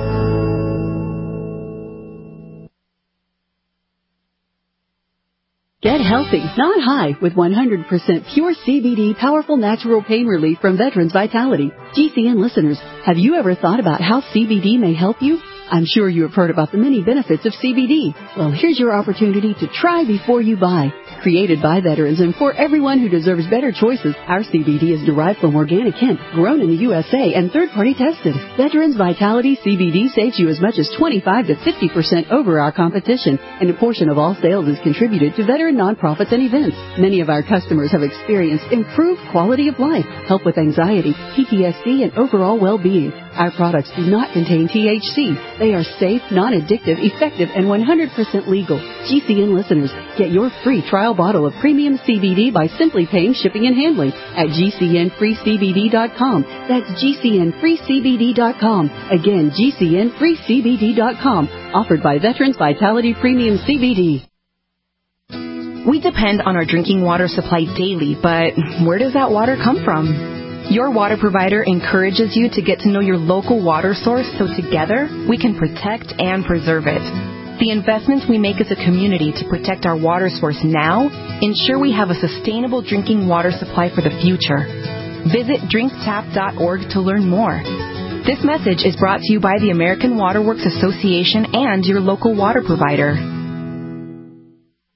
Get healthy, not high, with one hundred percent pure C B D powerful natural pain relief from Veterans Vitality. G C N listeners, have you ever thought about how C B D may help you? I'm sure you have heard about the many benefits of C B D. Well, here's your opportunity to try before you buy. Created by veterans and for everyone who deserves better choices, our C B D is derived from organic hemp, grown in the U S A, and third-party tested. Veterans Vitality C B D saves you as much as twenty-five to fifty percent over our competition, and a portion of all sales is contributed to veteran nonprofits and events. Many of our customers have experienced improved quality of life, help with anxiety, P T S D, and overall well-being. Our products do not contain T H C. They are safe, non-addictive, effective, and one hundred percent legal. G C N listeners, get your free trial bottle of premium C B D by simply paying shipping and handling at G C N free C B D dot com. That's G C N free C B D dot com. Again, G C N free C B D dot com. Offered by Veterans Vitality Premium C B D. We depend on our drinking water supply daily, but where does that water come from? Your water provider encourages you to get to know your local water source so together we can protect and preserve it. The investments we make as a community to protect our water source now ensure we have a sustainable drinking water supply for the future. Visit drink tap dot org to learn more. This message is brought to you by the American Water Works Association and your local water provider.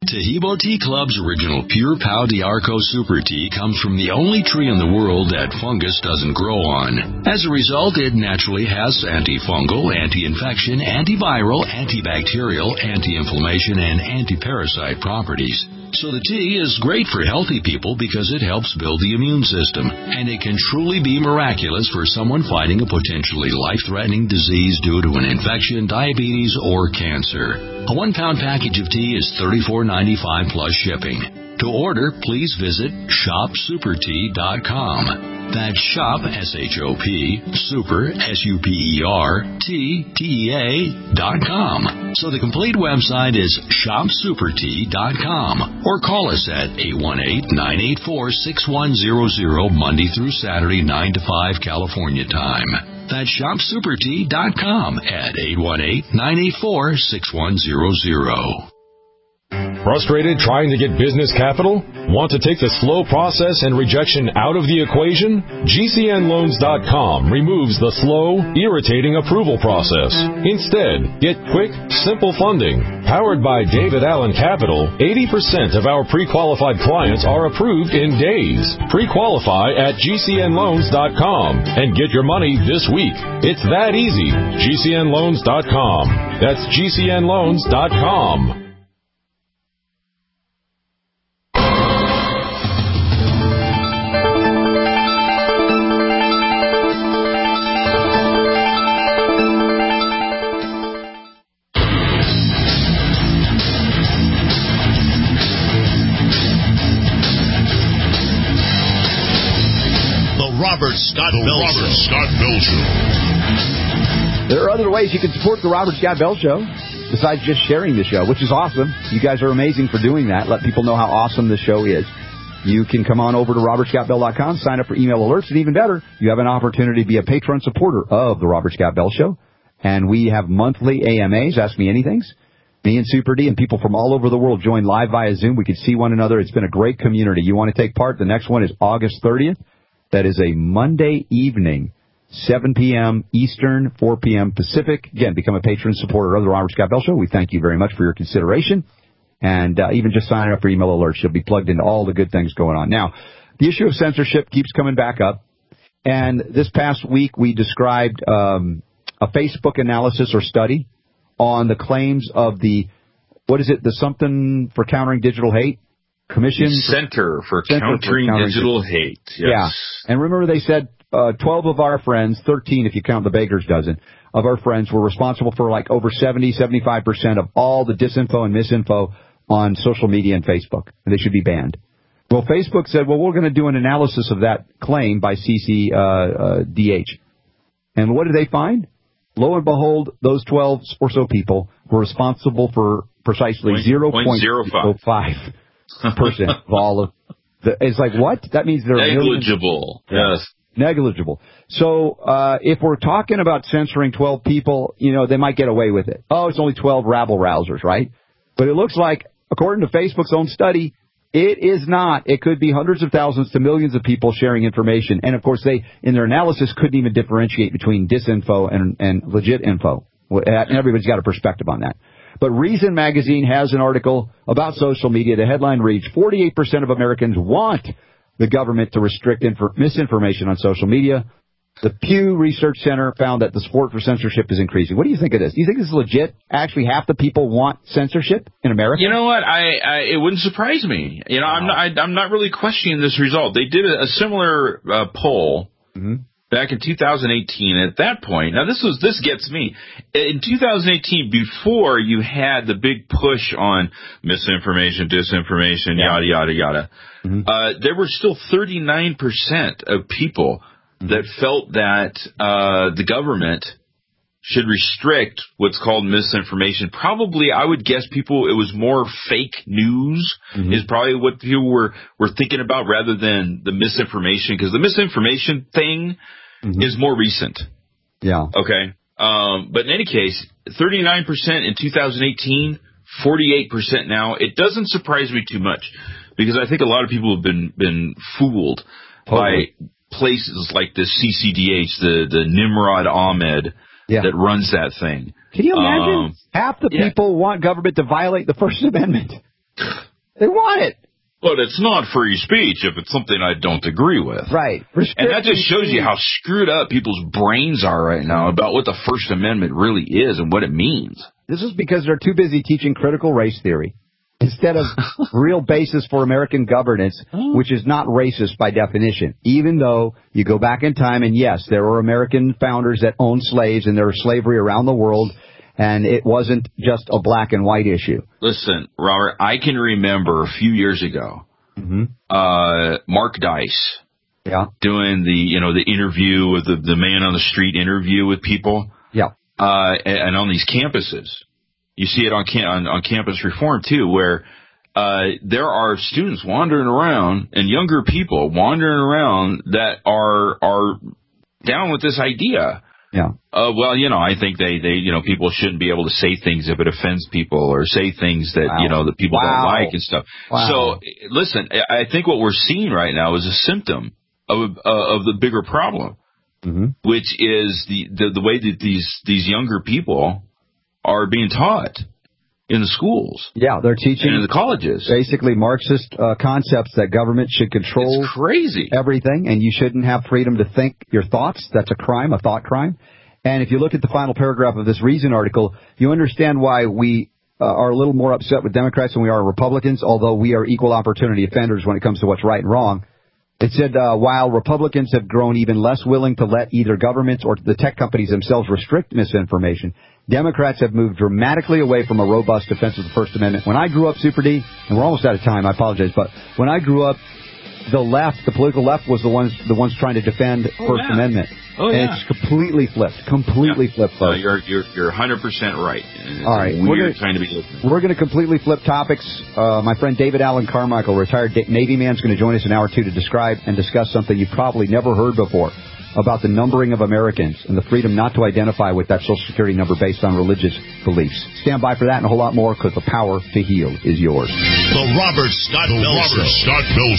Tahibo Tea Club's original Pure Pau d'Arco Super Tea comes from the only tree in the world that fungus doesn't grow on. As a result, it naturally has antifungal, anti-infection, antiviral, antibacterial, anti-inflammation, and anti-parasite properties. So the tea is great for healthy people because it helps build the immune system, and it can truly be miraculous for someone fighting a potentially life-threatening disease due to an infection, diabetes, or cancer. A one-pound package of tea is thirty-four ninety-five plus shipping. To order, please visit shop super tea dot com. That's shop, S H O P, super, S U P E R, T, T E A, dot com. So the complete website is shop super tea dot com. Or call us at eight one eight, nine eight four, six one zero zero, Monday through Saturday, nine to five, California time. That's shop super tea dot com at eight one eight, nine eight four, six one zero zero. Frustrated trying to get business capital? Want to take the slow process and rejection out of the equation? G C N loans dot com removes the slow, irritating approval process. Instead, get quick, simple funding. Powered by David Allen Capital, eighty percent of our pre-qualified clients are approved in days. Pre-qualify at G C N loans dot com and get your money this week. It's that easy. G C N loans dot com. That's G C N loans dot com. Robert Scott the Bell Robert Show. Scott Bell Show. There are other ways you can support the Robert Scott Bell Show besides just sharing the show, which is awesome. You guys are amazing for doing that. Let people know how awesome the show is. You can come on over to robert scott bell dot com, sign up for email alerts, and even better, you have an opportunity to be a patron supporter of the Robert Scott Bell Show. And we have monthly A M As, Ask Me Anythings. Me and Super D and people from all over the world join live via Zoom. We can see one another. It's been a great community. You want to take part? The next one is August thirtieth. That is a Monday evening, seven p.m. Eastern, four p.m. Pacific. Again, become a patron supporter of the Robert Scott Bell Show. We thank you very much for your consideration. And uh, even just signing up for email alerts, you'll be plugged into all the good things going on. Now, the issue of censorship keeps coming back up. And this past week, we described um, a Facebook analysis or study on the claims of the, what is it, the something for countering digital hate? Commission Center for Center Countering, for Countering Digital Hate. Yes. Yeah. And remember they said uh, twelve of our friends, thirteen if you count the Baker's dozen, of our friends were responsible for like over seventy, seventy-five percent of all the disinfo and misinfo on social media and Facebook. And they should be banned. Well, Facebook said, well, we're going to do an analysis of that claim by C C D H. And what did they find? Lo and behold, those twelve or so people were responsible for precisely zero point zero five percent of all of the, it's like, what? That means they're negligible. Millions. Yes. Negligible. So, uh, if we're talking about censoring twelve people, you know, they might get away with it. Oh, it's only twelve rabble rousers, right? But it looks like, according to Facebook's own study, it is not. It could be hundreds of thousands to millions of people sharing information. And of course, they, in their analysis, couldn't even differentiate between disinfo and, and legit info. And everybody's got a perspective on that. But Reason Magazine has an article about social media. The headline reads, forty-eight percent of Americans want the government to restrict infor- misinformation on social media. The Pew Research Center found that the support for censorship is increasing. What do you think of this? Do you think this is legit? Actually, half the people want censorship in America? You know what? I, I it wouldn't surprise me. You know, wow. I'm not. I, I'm not really questioning this result. They did a, a similar uh, poll. Mm-hmm. Back in two thousand eighteen, at that point, now this was this gets me. In two thousand eighteen, before you had the big push on misinformation, disinformation, yeah. yada yada yada, mm-hmm. uh, there were still thirty-nine percent of people mm-hmm. that felt that uh, the government should restrict what's called misinformation. Probably, I would guess people, it was more fake news mm-hmm. is probably what people were, were thinking about rather than the misinformation, because the misinformation thing mm-hmm. is more recent. Yeah. Okay. Um, but in any case, thirty-nine percent in two thousand eighteen, forty-eight percent now. It doesn't surprise me too much because I think a lot of people have been, been fooled totally. by places like the C C D H, the, the Nimrod Ahmed, Yeah. that runs that thing. Can you imagine? Um, Half the yeah. people want government to violate the First Amendment. They want it. But it's not free speech if it's something I don't agree with. Right. And that just shows you how screwed up people's brains are right now about what the First Amendment really is and what it means. This is because they're too busy teaching critical race theory instead of real basis for American governance, which is not racist by definition, even though you go back in time and, yes, there were American founders that owned slaves and there was slavery around the world. And it wasn't just a black and white issue. Listen, Robert, I can remember a few years ago, mm-hmm. uh, Mark Dice, yeah, doing the you know the interview with the, the man on the street interview with people, yeah, uh, and, and on these campuses, you see it on cam- on, on Campus Reform too, where uh, there are students wandering around and younger people wandering around that are are down with this idea. Yeah. Uh, well, you know, I think they, they, you know, people shouldn't be able to say things if it offends people or say things that, wow. you know, that people wow. don't like and stuff. Wow. So, listen, I think what we're seeing right now is a symptom of, uh, of the bigger problem, mm-hmm. which is the, the, the way that these, these younger people are being taught in the schools. Yeah, they're teaching and in the colleges. Basically Marxist uh, concepts that government should control it's crazy. everything, and you shouldn't have freedom to think your thoughts. That's a crime, a thought crime. And if you look at the final paragraph of this Reason article, you understand why we uh, are a little more upset with Democrats than we are Republicans, although we are equal opportunity offenders when it comes to what's right and wrong. It said, uh, while Republicans have grown even less willing to let either governments or the tech companies themselves restrict misinformation, Democrats have moved dramatically away from a robust defense of the First Amendment. When I grew up, Super D, and we're almost out of time, I apologize, but when I grew up, the left, the political left, was the ones the ones trying to defend oh, First yeah. Amendment. Oh, and yeah. it's completely flipped, completely yeah. flipped, folks. No, you're you're you're one hundred percent right. And it's All right, a weird we're gonna, time to be listening. We're going to completely flip topics. Uh, my friend David Allen Carmichael, retired Navy man, is going to join us in hour two to describe and discuss something you've probably never heard before about the numbering of Americans and the freedom not to identify with that Social Security number based on religious beliefs. Stand by for that and a whole lot more, because the power to heal is yours. The Robert Scott the Bell Robert Show. Scott Bell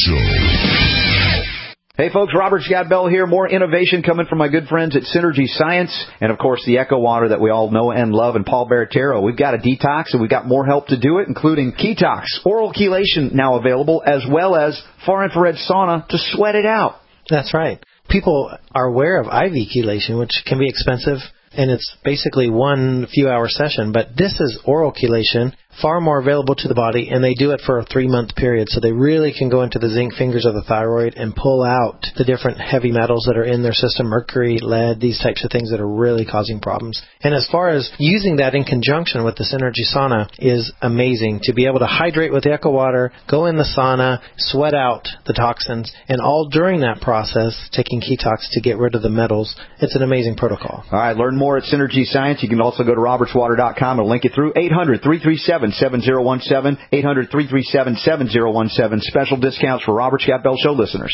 Show. Hey folks, Robert Scott Bell here. More innovation coming from my good friends at Synergy Science, and of course the Echo Water that we all know and love, and Paul Baratero. We've got a detox, and we've got more help to do it, including Ketox, oral chelation now available, as well as far infrared sauna to sweat it out. That's right. People are aware of I V chelation, which can be expensive, and it's basically one few hour session, but this is oral chelation, far more available to the body, and they do it for a three-month period, so they really can go into the zinc fingers of the thyroid and pull out the different heavy metals that are in their system, mercury, lead, these types of things that are really causing problems. And as far as using that in conjunction with the Synergy Sauna is amazing, to be able to hydrate with the Echo Water, go in the sauna, sweat out the toxins, and all during that process, taking Ketox to get rid of the metals. It's an amazing protocol. All right, learn more at Synergy Science. You can also go to roberts water dot com and link it through eight hundred, three three seven, seven zero one seven, eight hundred, three three seven, seven zero one seven. Special discounts for Robert Scott Bell Show listeners.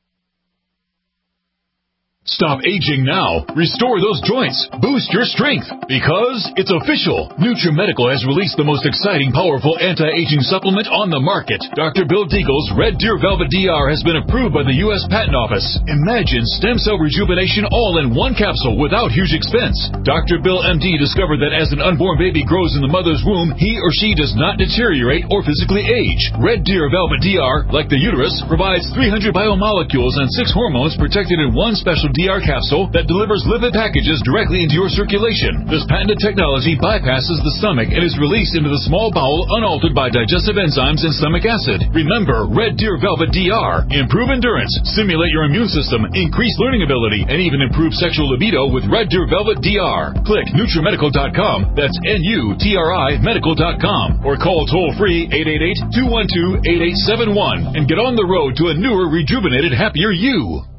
Stop aging now. Restore those joints. Boost your strength. Because it's official. NutriMedical has released the most exciting, powerful anti-aging supplement on the market. Doctor Bill Deagle's Red Deer Velvet D R has been approved by the U S Patent Office. Imagine stem cell rejuvenation all in one capsule without huge expense. Doctor Bill M D discovered that as an unborn baby grows in the mother's womb, he or she does not deteriorate or physically age. Red Deer Velvet D R, like the uterus, provides three hundred biomolecules and six hormones protected in one special D R capsule that delivers lipid packages directly into your circulation. This patented technology bypasses the stomach and is released into the small bowel unaltered by digestive enzymes and stomach acid. Remember, Red Deer Velvet D R. Improve endurance, stimulate your immune system, increase learning ability, and even improve sexual libido with Red Deer Velvet D R. Click NutriMedical dot com. That's N U T R I medical dot com. Or call toll-free eight eight eight, two one two, eight eight seven one and get on the road to a newer, rejuvenated, happier you.